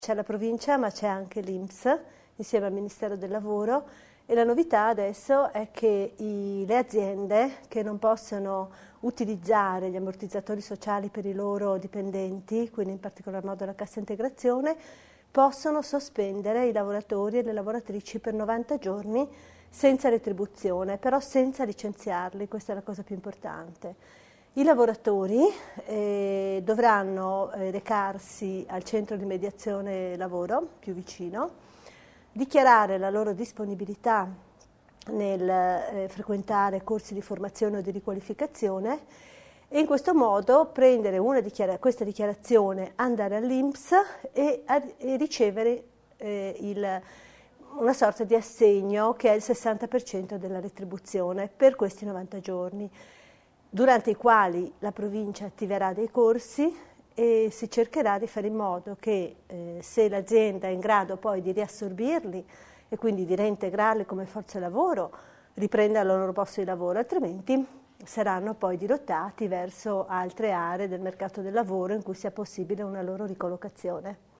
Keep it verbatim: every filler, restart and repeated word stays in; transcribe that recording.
C'è la provincia, ma c'è anche l'I N P S insieme al Ministero del Lavoro, e la novità adesso è che i, le aziende che non possono utilizzare gli ammortizzatori sociali per i loro dipendenti, quindi in particolar modo la cassa integrazione, possono sospendere i lavoratori e le lavoratrici per novanta giorni senza retribuzione, però senza licenziarli, questa è la cosa più importante. I lavoratori eh, dovranno eh, recarsi al centro di mediazione lavoro più vicino, dichiarare la loro disponibilità nel eh, frequentare corsi di formazione o di riqualificazione e in questo modo prendere una dichiara- questa dichiarazione, andare all'I N P S e, e ricevere eh, il, una sorta di assegno che è il sessanta per cento della retribuzione per questi novanta giorni, durante i quali la provincia attiverà dei corsi e si cercherà di fare in modo che eh, se l'azienda è in grado poi di riassorbirli e quindi di reintegrarli come forza lavoro, riprenda il loro posto di lavoro, altrimenti saranno poi dirottati verso altre aree del mercato del lavoro in cui sia possibile una loro ricollocazione.